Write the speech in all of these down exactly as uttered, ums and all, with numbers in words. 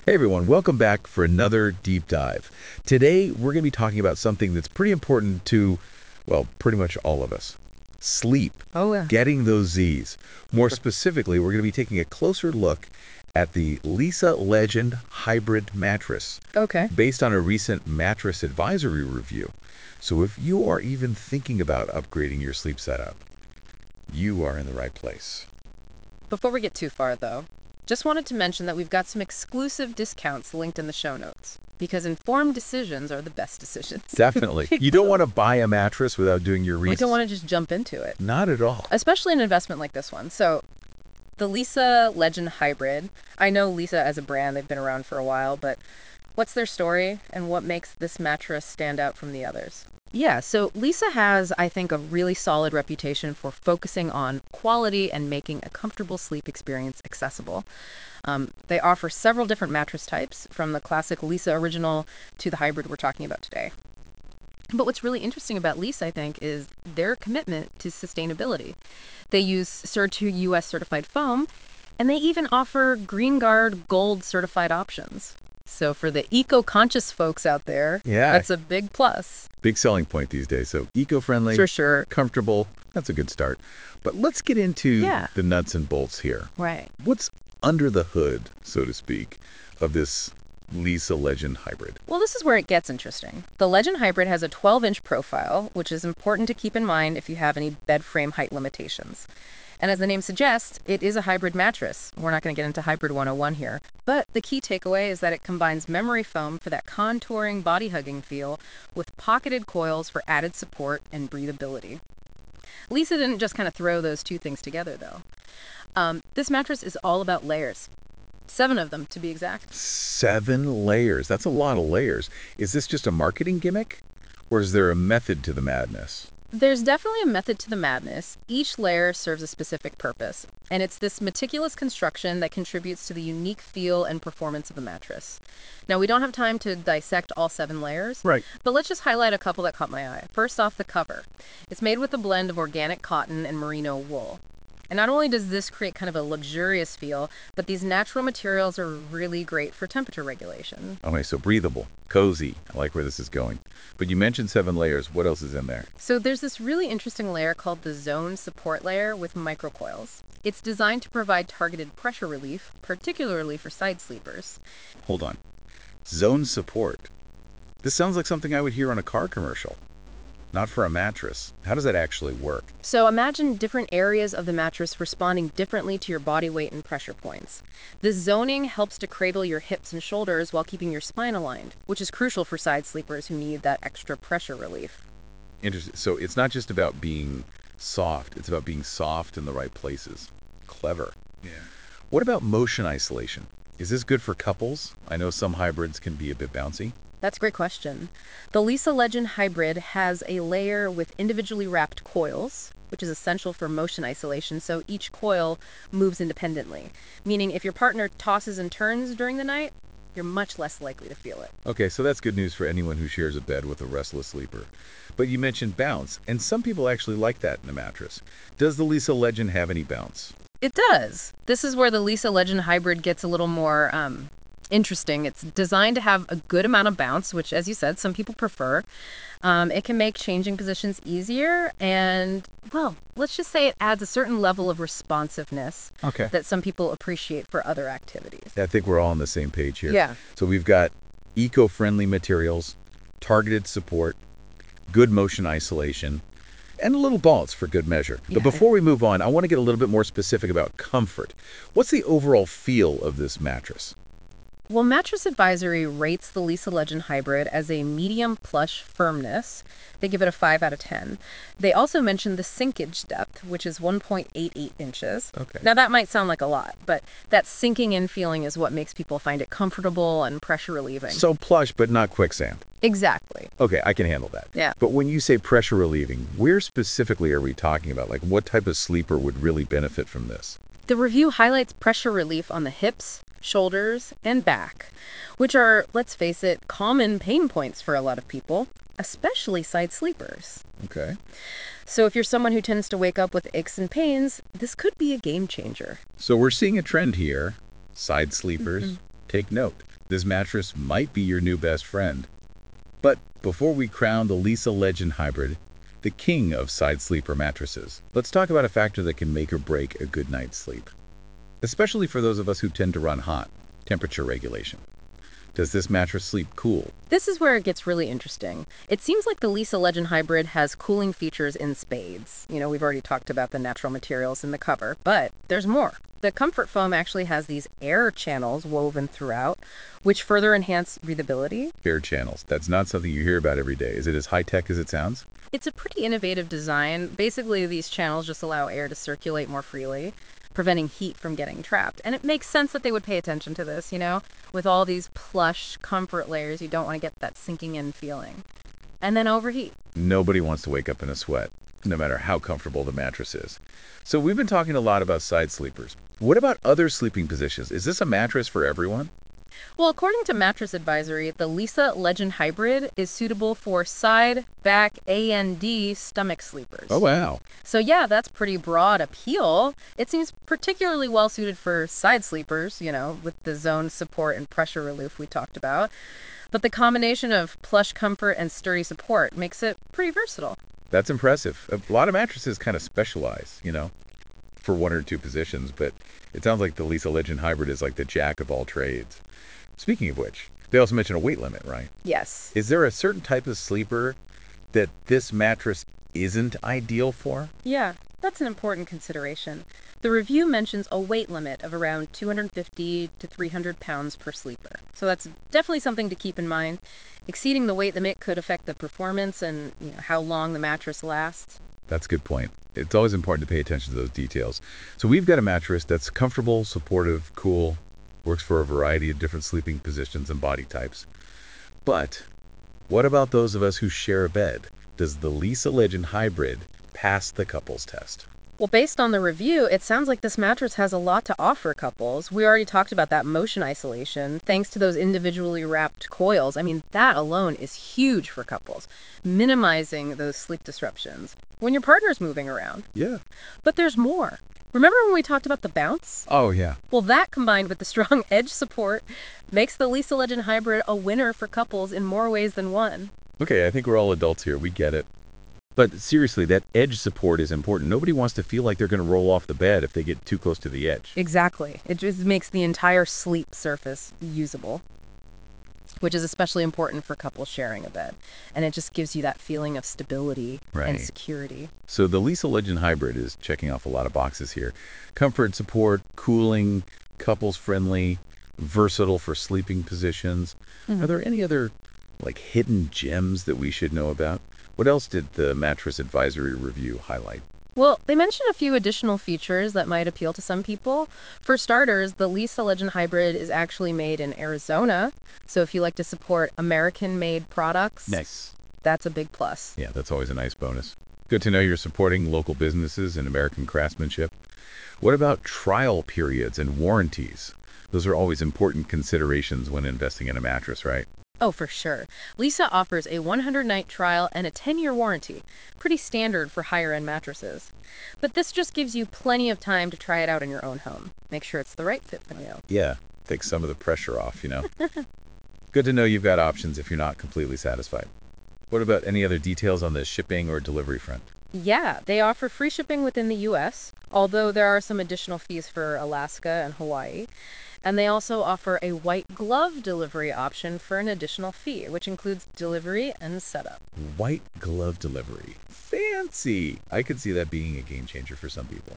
Hey everyone, welcome back for another deep dive. Today we're going to be talking about something that's pretty important to, well, pretty much all of us. Sleep. Oh, yeah. Getting those Z's. More specifically, we're going to be taking a closer look at the Leesa Legend Hybrid Mattress, Okay. based on a recent mattress advisory review. So if you are even thinking about upgrading your sleep setup, you are in the right place. Before we get too far, though, just wanted to mention that we've got some exclusive discounts linked in the show notes, because informed decisions are the best decisions. Definitely. You don't want to buy a mattress without doing your We research. don't want to just jump into it, Not at all. especially an investment like this one. So, the Leesa Legend Hybrid, I know Leesa as a brand, they've been around for a while, but what's their story and what makes this mattress stand out from the others? Yeah, so Leesa has, I think, a really solid reputation for focusing on quality and making a comfortable sleep experience accessible. Um, they offer several different mattress types, from the classic Leesa Original to the hybrid we're talking about today. But what's really interesting about Leesa, I think, is their commitment to sustainability. They use C E R two U S certified foam, and they even offer Green Guard Gold certified options. So for the eco-conscious folks out there, Yeah. that's a big plus. Big selling point these days. So eco-friendly, For sure. comfortable, that's a good start. But let's get into Yeah. the nuts and bolts here. Right. What's under the hood, so to speak, of this Leesa Legend Hybrid? Well, this is where it gets interesting. The Legend Hybrid has a twelve-inch profile, which is important to keep in mind if you have any bed frame height limitations. And as the name suggests, it is a hybrid mattress. We're not going to get into Hybrid one oh one here. But the key takeaway is that it combines memory foam for that contouring, body-hugging feel with pocketed coils for added support and breathability. Leesa didn't just kind of throw those two things together, though. Um, this mattress is all about layers. Seven of them, to be exact. Seven layers. That's a lot of layers. Is this just a marketing gimmick? Or is there a method to the madness? There's definitely a method to the madness. Each layer serves a specific purpose, and it's this meticulous construction that contributes to the unique feel and performance of the mattress. Now, we don't have time to dissect all seven layers, Right. but let's just highlight a couple that caught my eye. First off, the cover. It's made with a blend of organic cotton and merino wool. And not only does this create kind of a luxurious feel, but these natural materials are really great for temperature regulation. Okay, so breathable, cozy. I like where this is going. But you mentioned seven layers. What else is in there? So there's this really interesting layer called the zone support layer with microcoils. It's designed to provide targeted pressure relief, particularly for side sleepers. Hold on. Zone support. This sounds like something I would hear on a car commercial. Not for a mattress. How does that actually work? So imagine different areas of the mattress responding differently to your body weight and pressure points. This zoning helps to cradle your hips and shoulders while keeping your spine aligned, which is crucial for side sleepers who need that extra pressure relief. Interesting. So it's not just about being soft, it's about being soft in the right places. Clever. Yeah. What about motion isolation? Is this good for couples? I know some hybrids can be a bit bouncy. That's a great question. The Leesa Legend Hybrid has a layer with individually wrapped coils, which is essential for motion isolation, so each coil moves independently, meaning if your partner tosses and turns during the night, you're much less likely to feel it. Okay, so that's good news for anyone who shares a bed with a restless sleeper. But you mentioned bounce, and some people actually like that in a mattress. Does the Leesa Legend have any bounce? It does. This is where the Leesa Legend Hybrid gets a little more um, interesting. It's designed to have a good amount of bounce, which, as you said, some people prefer. Um, it can make changing positions easier, and, well, let's just say it adds a certain level of responsiveness Okay. that some people appreciate for other activities. I think we're all on the same page here. Yeah. So we've got eco-friendly materials, targeted support, good motion isolation, and a little bounce for good measure. But Yeah. before we move on, I want to get a little bit more specific about comfort. What's the overall feel of this mattress? Well, Mattress Advisory rates the Leesa Legend Hybrid as a medium plush firmness. They give it a five out of ten. They also mention the sinkage depth, which is one point eight eight inches. Okay. Now, that might sound like a lot, but that sinking in feeling is what makes people find it comfortable and pressure relieving. So plush, but not quicksand. Exactly. Okay, I can handle that. Yeah. But when you say pressure relieving, where specifically are we talking about? Like, what type of sleeper would really benefit from this? The review highlights pressure relief on the hips, shoulders, and back, which are, let's face it, common pain points for a lot of people, especially side sleepers. Okay. So if you're someone who tends to wake up with aches and pains, this could be a game changer. So we're seeing a trend here. Side sleepers, take note. This mattress might be your new best friend. But before we crown the Leesa Legend Hybrid, the king of side sleeper mattresses, let's talk about a factor that can make or break a good night's sleep. Especially for those of us who tend to run hot, temperature regulation. Does this mattress sleep cool? This is where it gets really interesting. It seems like the Leesa Legend Hybrid has cooling features in spades. You know, we've already talked about the natural materials in the cover, but there's more. The Comfort Foam actually has these air channels woven throughout, which further enhance breathability. Air channels. That's not something you hear about every day. Is it as high-tech as it sounds? It's a pretty innovative design. Basically, these channels just allow air to circulate more freely, preventing heat from getting trapped. And it makes sense that they would pay attention to this, you know? With all these plush comfort layers, you don't want to get that sinking in feeling. And then overheat. Nobody wants to wake up in a sweat, no matter how comfortable the mattress is. So we've been talking a lot about side sleepers. What about other sleeping positions? Is this a mattress for everyone? Well, according to Mattress Advisory, the Leesa Legend Hybrid is suitable for side, back, and stomach sleepers. Oh, wow. So yeah, that's pretty broad appeal. It seems particularly well suited for side sleepers, you know, with the zone support and pressure relief we talked about. But the combination of plush comfort and sturdy support makes it pretty versatile. That's impressive. A lot of mattresses kind of specialize, you know, for one or two positions, but it sounds like the Leesa Legend Hybrid is like the jack of all trades. Speaking of which, they also mention a weight limit, right? Yes. Is there a certain type of sleeper that this mattress isn't ideal for? Yeah, that's an important consideration. The review mentions a weight limit of around two hundred fifty to three hundred pounds per sleeper. So that's definitely something to keep in mind. Exceeding the weight limit could affect the performance and, you know, how long the mattress lasts. That's a good point. It's always important to pay attention to those details. So we've got a mattress that's comfortable, supportive, cool, works for a variety of different sleeping positions and body types. But what about those of us who share a bed? Does the Leesa Legend Hybrid pass the couples test? Well, based on the review, it sounds like this mattress has a lot to offer couples. We already talked about that motion isolation, thanks to those individually wrapped coils. I mean, that alone is huge for couples, minimizing those sleep disruptions when your partner's moving around. Yeah. But there's more. Remember when we talked about the bounce? Oh, yeah. Well, that combined with the strong edge support makes the Leesa Legend Hybrid a winner for couples in more ways than one. Okay, I think we're all adults here. We get it. But seriously, that edge support is important. Nobody wants to feel like they're going to roll off the bed if they get too close to the edge. Exactly. It just makes the entire sleep surface usable, which is especially important for couples sharing a bed. And it just gives you that feeling of stability Right. and security. So the Leesa Legend Hybrid is checking off a lot of boxes here. Comfort, support, cooling, couples friendly, versatile for sleeping positions. Mhm. Are there any other like hidden gems that we should know about? What else did the Mattress Advisory Review highlight? Well, they mention a few additional features that might appeal to some people. For starters, the Leesa Legend Hybrid is actually made in Arizona. So if you like to support American-made products, Nice. that's a big plus. Yeah, that's always a nice bonus. Good to know you're supporting local businesses and American craftsmanship. What about trial periods and warranties? Those are always important considerations when investing in a mattress, right? Oh, for sure. Leesa offers a one hundred night trial and a ten year warranty. Pretty standard for higher-end mattresses. But this just gives you plenty of time to try it out in your own home. Make sure it's the right fit for you. Yeah, take some of the pressure off, you know? Good to know you've got options if you're not completely satisfied. What about any other details on the shipping or delivery front? Yeah, they offer free shipping within the U S, although there are some additional fees for Alaska and Hawaii. And they also offer a white glove delivery option for an additional fee, which includes delivery and setup. White glove delivery. Fancy! I could see that being a game changer for some people.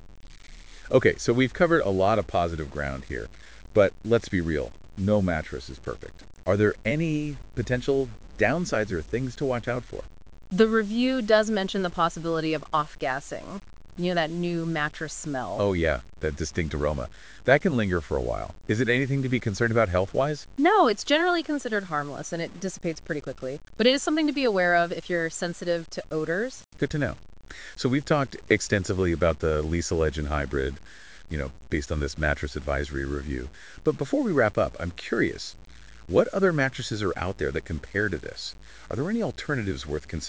Okay, so we've covered a lot of positive ground here, but let's be real. No mattress is perfect. Are there any potential downsides or things to watch out for? The review does mention the possibility of off-gassing, you know, that new mattress smell. Oh yeah, that distinct aroma. That can linger for a while. Is it anything to be concerned about health-wise? No, it's generally considered harmless and it dissipates pretty quickly. But it is something to be aware of if you're sensitive to odors. Good to know. So we've talked extensively about the Leesa Legend Hybrid, you know, based on this mattress advisory review. But before we wrap up, I'm curious, what other mattresses are out there that compare to this? Are there any alternatives worth considering?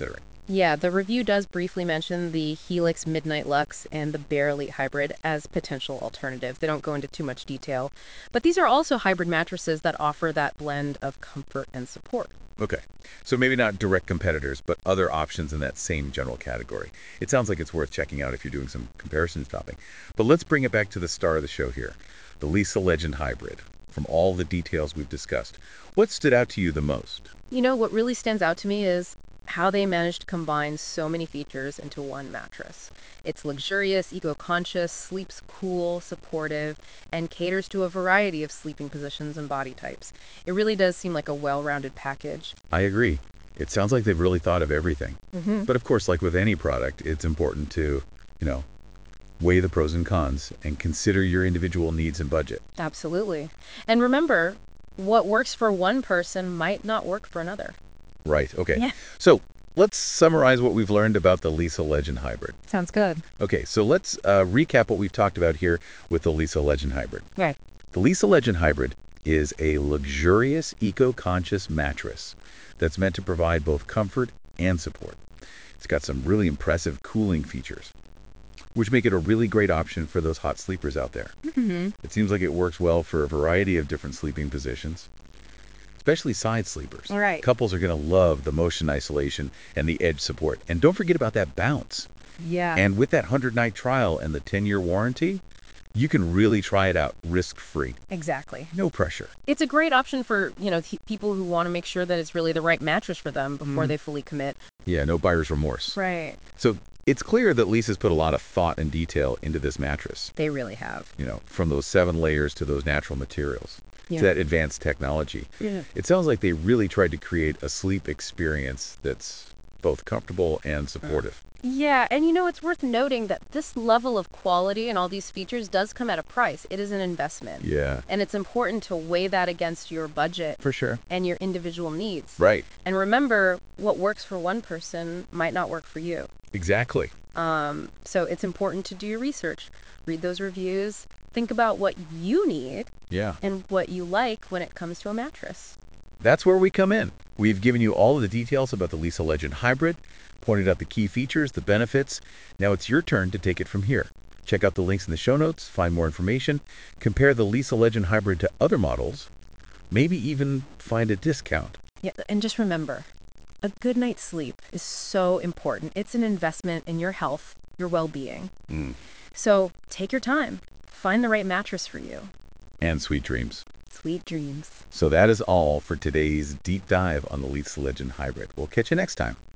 Yeah, the review does briefly mention the Helix Midnight Lux and the Bear Elite Hybrid as potential alternatives. They don't go into too much detail. But these are also hybrid mattresses that offer that blend of comfort and support. Okay, so maybe not direct competitors, but other options in that same general category. It sounds like it's worth checking out if you're doing some comparison shopping. But let's bring it back to the star of the show here, the Lisa Legend Hybrid. From all the details we've discussed, what stood out to you the most? You know, what really stands out to me is how they managed to combine so many features into one mattress. It's luxurious, eco-conscious, sleeps cool, supportive, and caters to a variety of sleeping positions and body types. It really does seem like a well-rounded package. I agree. It sounds like they've really thought of everything. Mm-hmm. But of course, like with any product, it's important to, you know, weigh the pros and cons and consider your individual needs and budget. Absolutely. And remember, what works for one person might not work for another. Right, okay. Yeah. So let's summarize what we've learned about the Lisa Legend Hybrid. Sounds good. Okay, so let's uh, recap what we've talked about here with the Lisa Legend Hybrid. Right. The Lisa Legend Hybrid is a luxurious, eco-conscious mattress that's meant to provide both comfort and support. It's got some really impressive cooling features, which make it a really great option for those hot sleepers out there. Mm-hmm. It seems like it works well for a variety of different sleeping positions, especially side sleepers. Right. Couples are going to love the motion isolation and the edge support. And don't forget about that bounce. Yeah. And with that one hundred night trial and the ten year warranty, you can really try it out risk-free. Exactly. No pressure. It's a great option for, you know, th- people who want to make sure that it's really the right mattress for them before Mm. they fully commit. Yeah, no buyer's remorse. Right. So it's clear that Lisa's put a lot of thought and detail into this mattress, They really have. you know, from those seven layers to those natural materials, Yeah. to that advanced technology. Yeah. It sounds like they really tried to create a sleep experience that's both comfortable and supportive. Yeah, and you know, it's worth noting that this level of quality and all these features does come at a price. It is an investment. Yeah, And it's important to weigh that against your budget for sure. and your individual needs. Right, And remember, what works for one person might not work for you. exactly. Um, so it's important to do your research, read those reviews, think about what you need Yeah. and what you like when it comes to a mattress. That's where we come in. We've given you all of the details about the Lisa Legend Hybrid, pointed out the key features, the benefits. Now it's your turn to take it from here. Check out the links in the show notes, find more information, compare the Lisa Legend Hybrid to other models, maybe even find a discount. Yeah, and just remember, a good night's sleep is so important. It's an investment in your health, your well-being. Mm. So take your time, find the right mattress for you. And sweet dreams. Sweet dreams. So that is all for today's deep dive on the Lisa Legend Hybrid. We'll catch you next time.